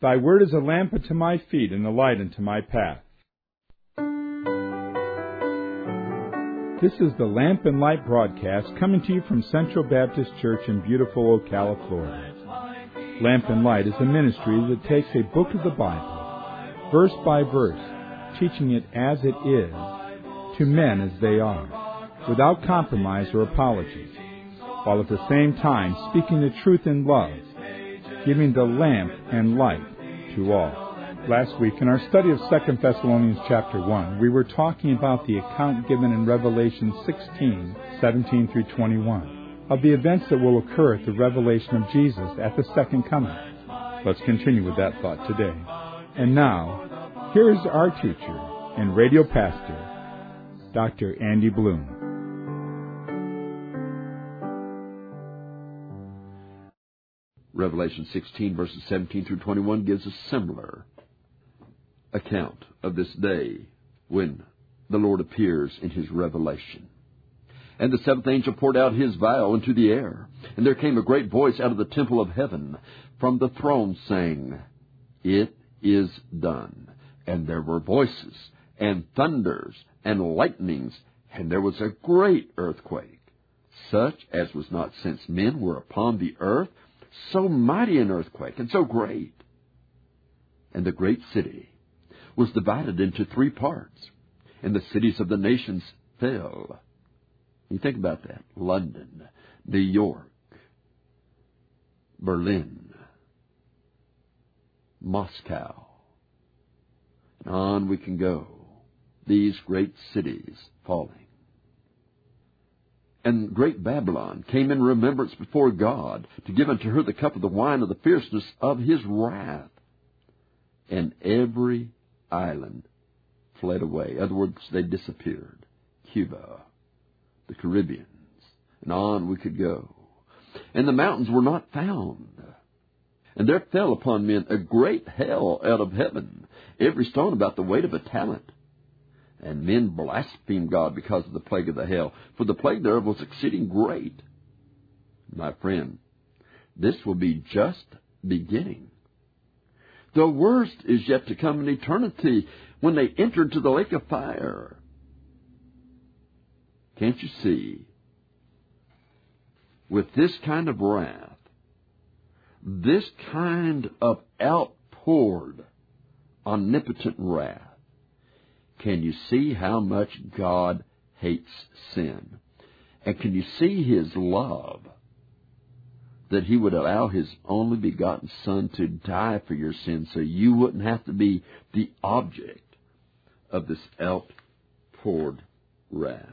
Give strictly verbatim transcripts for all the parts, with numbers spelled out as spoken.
Thy word is a lamp unto my feet and a light unto my path. This is the Lamp and Light broadcast coming to you from Central Baptist Church in beautiful Ocala, Florida. Lamp and Light is a ministry that takes a book of the Bible, verse by verse, teaching it as it is, to men as they are, without compromise or apology, while at the same time speaking the truth in love, giving the lamp and light to all. Last week, in our study of Second Thessalonians chapter one, we were talking about the account given in Revelation sixteen, seventeen through twenty-one, of the events that will occur at the revelation of Jesus at the second coming. Let's continue with that thought today. And now, here is our teacher and radio pastor, Doctor Andy Bloom. Revelation sixteen, verses seventeen through twenty-one gives a similar account of this day when the Lord appears in his revelation. And the seventh angel poured out his vial into the air, and there came a great voice out of the temple of heaven from the throne, saying, It is done. And there were voices, and thunders, and lightnings, and there was a great earthquake, such as was not since men were upon the earth, so mighty an earthquake, and so great. And the great city was divided into three parts, and the cities of the nations fell. You think about that. London, New York, Berlin, Moscow, and on we can go. These great cities falling. And great Babylon came in remembrance before God to give unto her the cup of the wine of the fierceness of his wrath. And every island fled away. In other words, they disappeared. Cuba, the Caribbeans, and on we could go. And the mountains were not found. And there fell upon men a great hail out of heaven, every stone about the weight of a talent. And men blasphemed God because of the plague of the hail, for the plague thereof was exceeding great. My friend, this will be just beginning. The worst is yet to come in eternity when they enter into the lake of fire. Can't you see? With this kind of wrath, this kind of outpoured, omnipotent wrath, can you see how much God hates sin? And can you see his love? That he would allow his only begotten Son to die for your sins so you wouldn't have to be the object of this outpoured wrath.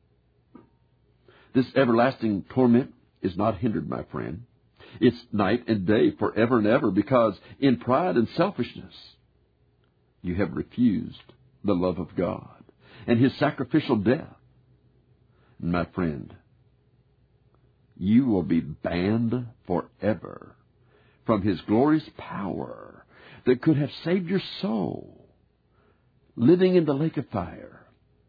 This everlasting torment is not hindered, my friend. It's night and day forever and ever, because in pride and selfishness you have refused the love of God and his sacrificial death. My friend, you will be banned forever from his glorious power that could have saved your soul. Living in the lake of fire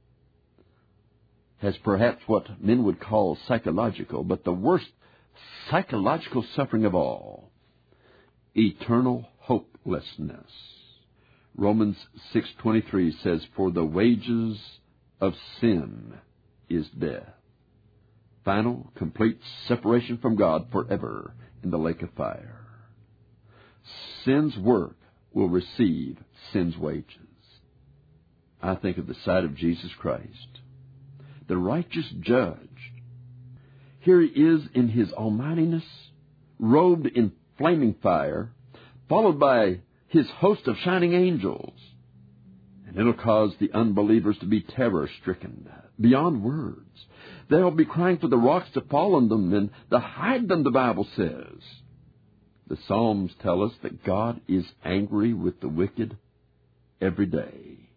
has perhaps what men would call psychological, but the worst psychological suffering of all, eternal hopelessness. Romans six twenty-three says, For the wages of sin is death. Final, complete separation from God forever in the lake of fire. Sin's work will receive sin's wages. I think of the sight of Jesus Christ, the righteous judge. Here he is in his almightiness, robed in flaming fire, followed by his host of shining angels. And it'll cause the unbelievers to be terror-stricken beyond words. They'll be crying for the rocks to fall on them and to hide them, the Bible says. The Psalms tell us that God is angry with the wicked every day.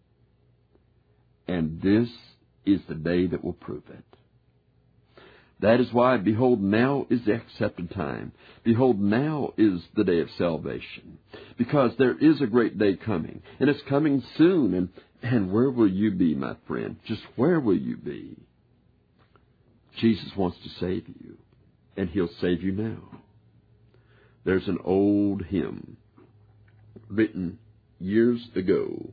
And this is the day that will prove it. That is why, behold, now is the accepted time. Behold, now is the day of salvation. Because there is a great day coming, and it's coming soon. And, and where will you be, my friend? Just where will you be? Jesus wants to save you, and he'll save you now. There's an old hymn written years ago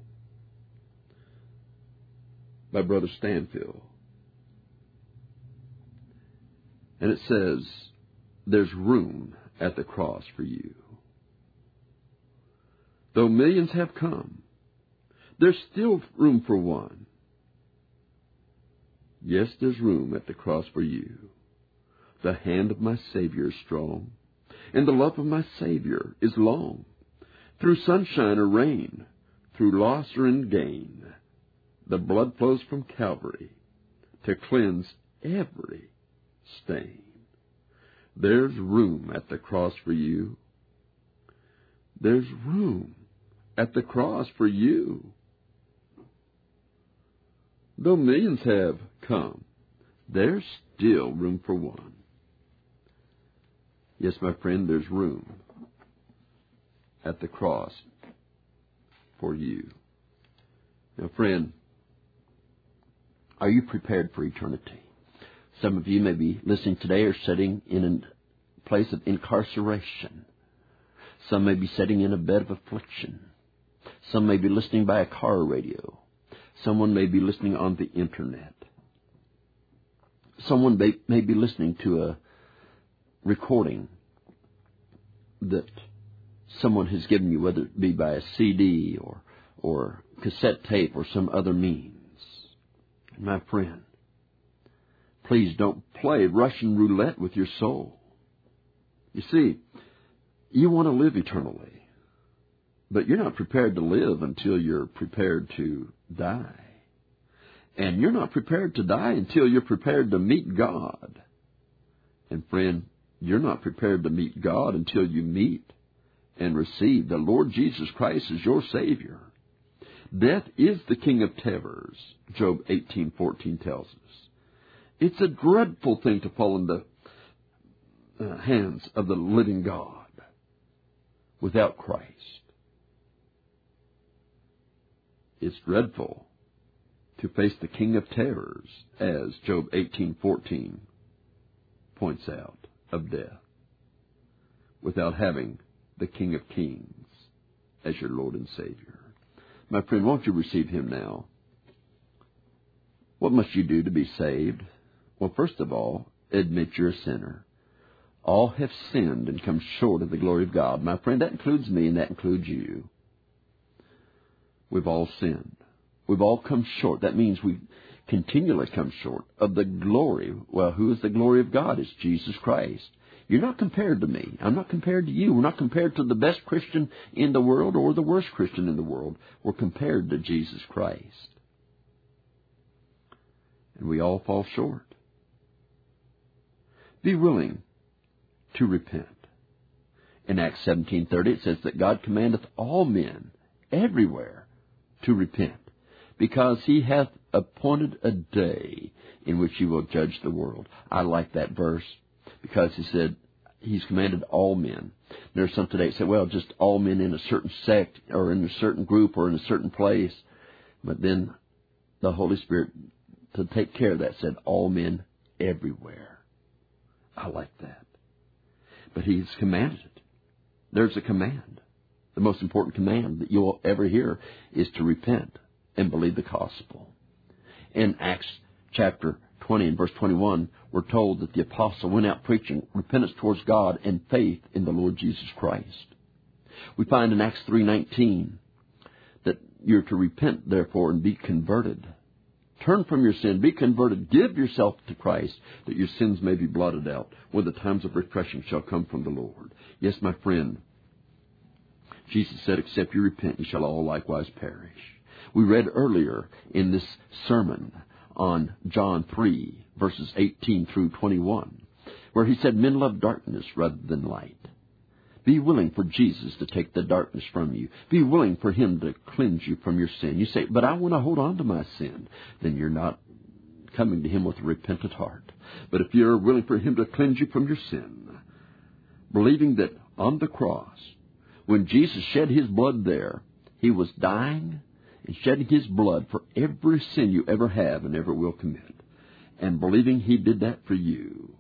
by Brother Stanfield. And it says, there's room at the cross for you. Though millions have come, there's still room for one. Yes, there's room at the cross for you. The hand of my Savior is strong, and the love of my Savior is long. Through sunshine or rain, through loss or in gain, the blood flows from Calvary to cleanse every stain. There's room at the cross for you. There's room at the cross for you. Though millions have come, there's still room for one. Yes, my friend, there's room at the cross for you. Now, friend, are you prepared for eternity? Some of you may be listening today or sitting in a place of incarceration. Some may be sitting in a bed of affliction. Some may be listening by a car radio. Someone may be listening on the internet. Someone may, may be listening to a recording that someone has given you, whether it be by a C D or, or cassette tape or some other means. My friend, please don't play Russian roulette with your soul. You see, you want to live eternally, but you're not prepared to live until you're prepared to die. And you're not prepared to die until you're prepared to meet God. And friend, you're not prepared to meet God until you meet and receive the Lord Jesus Christ as your Savior. Death is the king of terrors, Job eighteen fourteen tells us. It's a dreadful thing to fall in the uh, hands of the living God without Christ. It's dreadful to face the king of terrors, as Job eighteen fourteen points out, of death, without having the King of Kings as your Lord and Savior. My friend, won't you receive Him now? What must you do to be saved? Well, first of all, admit you're a sinner. All have sinned and come short of the glory of God. My friend, that includes me and that includes you. We've all sinned. We've all come short. That means we continually come short of the glory. Well, who is the glory of God? It's Jesus Christ. You're not compared to me. I'm not compared to you. We're not compared to the best Christian in the world or the worst Christian in the world. We're compared to Jesus Christ. And we all fall short. Be willing to repent. In Acts seventeen thirty, it says that God commandeth all men everywhere to repent, because He hath appointed a day in which He will judge the world. I like that verse, because He said He's commanded all men. There's some today that say, well, just all men in a certain sect or in a certain group or in a certain place. But then the Holy Spirit, to take care of that, said all men everywhere. I like that. But He's commanded it. There's a command. The most important command that you'll ever hear is to repent and believe the gospel. In Acts chapter twenty and verse twenty-one, we're told that the apostle went out preaching repentance towards God and faith in the Lord Jesus Christ. We find in Acts three nineteen that you're to repent, therefore, and be converted. Turn from your sin, be converted, give yourself to Christ, that your sins may be blotted out, when the times of refreshing shall come from the Lord. Yes, my friend, Jesus said, except you repent, you shall all likewise perish. We read earlier in this sermon on John three, verses eighteen through twenty-one, where He said, men love darkness rather than light. Be willing for Jesus to take the darkness from you. Be willing for Him to cleanse you from your sin. You say, but I want to hold on to my sin. Then you're not coming to Him with a repentant heart. But if you're willing for Him to cleanse you from your sin, believing that on the cross, when Jesus shed His blood there, He was dying and shedding His blood for every sin you ever have and ever will commit, and believing He did that for you,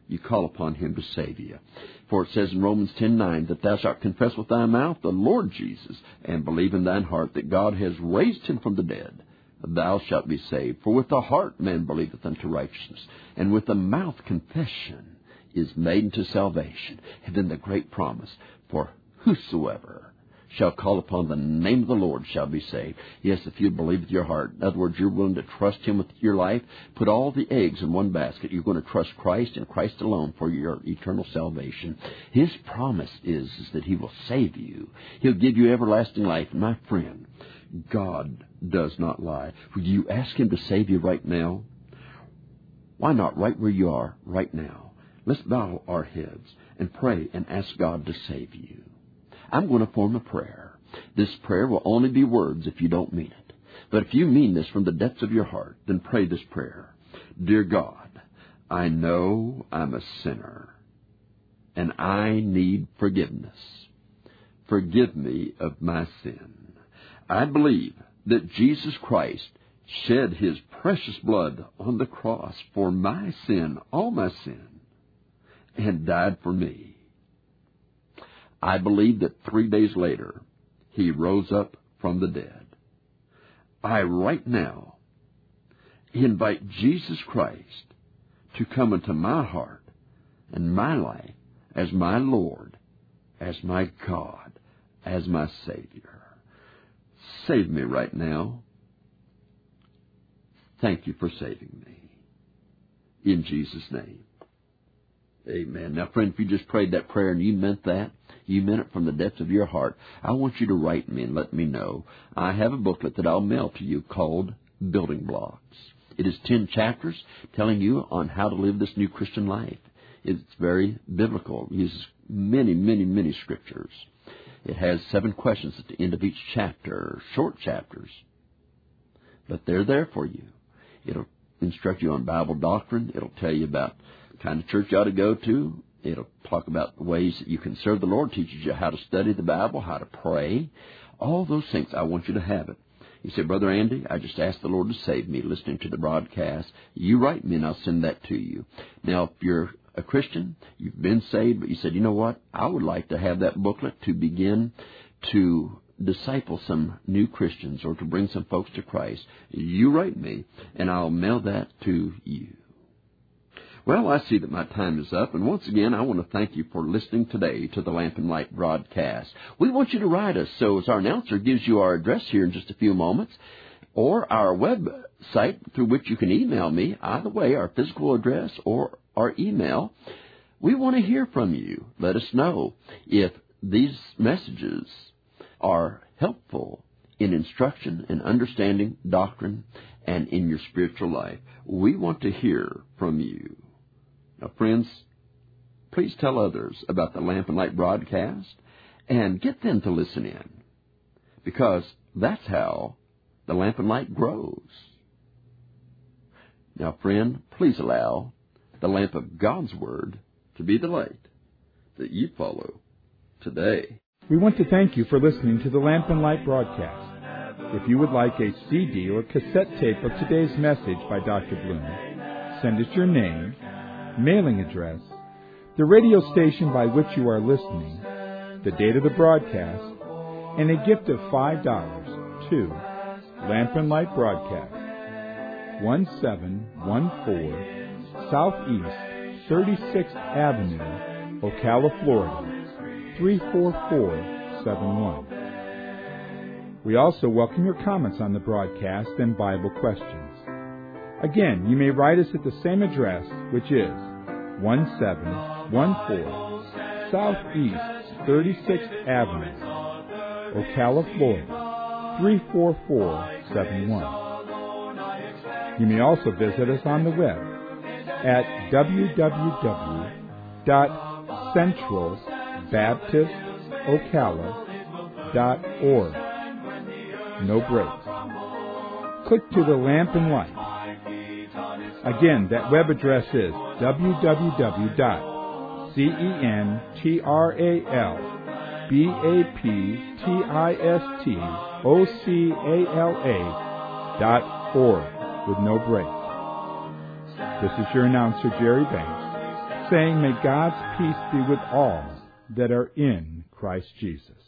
You call upon Him to save you. For it says in Romans ten nine that thou shalt confess with thy mouth the Lord Jesus, and believe in thine heart that God has raised Him from the dead. Thou shalt be saved. For with the heart man believeth unto righteousness, and with the mouth confession is made unto salvation. And then the great promise, for whosoever shall call upon the name of the Lord shall be saved. Yes, if you believe with your heart. In other words, you're willing to trust Him with your life. Put all the eggs in one basket. You're going to trust Christ and Christ alone for your eternal salvation. His promise is, is that He will save you. He'll give you everlasting life. And my friend, God does not lie. Will you ask Him to save you right now? Why not right where you are right now? Let's bow our heads and pray and ask God to save you. I'm going to form a prayer. This prayer will only be words if you don't mean it. But if you mean this from the depths of your heart, then pray this prayer. Dear God, I know I'm a sinner, and I need forgiveness. Forgive me of my sin. I believe that Jesus Christ shed His precious blood on the cross for my sin, all my sin, and died for me. I believe that three days later, He rose up from the dead. I right now invite Jesus Christ to come into my heart and my life as my Lord, as my God, as my Savior. Save me right now. Thank you for saving me. In Jesus' name. Amen. Now, friend, if you just prayed that prayer and you meant that, you meant it from the depths of your heart, I want you to write me and let me know. I have a booklet that I'll mail to you called Building Blocks. It is ten chapters telling you on how to live this new Christian life. It's very biblical. It uses many, many, many scriptures. It has seven questions at the end of each chapter, short chapters. But they're there for you. It'll instruct you on Bible doctrine. It'll tell you about the kind of church you ought to go to. It'll talk about the ways that you can serve the Lord, teaches you how to study the Bible, how to pray. All those things, I want you to have it. You say, Brother Andy, I just asked the Lord to save me listening to the broadcast. You write me and I'll send that to you. Now, if you're a Christian, you've been saved, but you said, you know what, I would like to have that booklet to begin to disciple some new Christians or to bring some folks to Christ. You write me and I'll mail that to you. Well, I see that my time is up, and once again, I want to thank you for listening today to the Lamp and Light broadcast. We want you to write us, so as our announcer gives you our address here in just a few moments, or our website through which you can email me, either way, our physical address or our email. We want to hear from you. Let us know if these messages are helpful in instruction and understanding doctrine and in your spiritual life. We want to hear from you. Now, friends, please tell others about the Lamp and Light broadcast and get them to listen in, because that's how the Lamp and Light grows. Now, friend, please allow the lamp of God's Word to be the light that you follow today. We want to thank you for listening to the Lamp and Light broadcast. If you would like a C D or cassette tape of today's message by Doctor Bloom, send us your name, mailing address, the radio station by which you are listening, the date of the broadcast, and a gift of five dollars to Lamp and Light Broadcast, one seven one four Southeast thirty-sixth Avenue, Ocala, Florida, three four four seven one. We also welcome your comments on the broadcast and Bible questions. Again, you may write us at the same address, which is one seven one four Southeast thirty-sixth Avenue, Ocala, Florida, three four four seven one. You may also visit us on the web at w w w dot central baptist ocala dot org. No breaks. Click to the Lamp and Light. Again, that web address is w w w dot central baptist ocala dot org with no breaks. This is your announcer, Jerry Banks, saying, may God's peace be with all that are in Christ Jesus.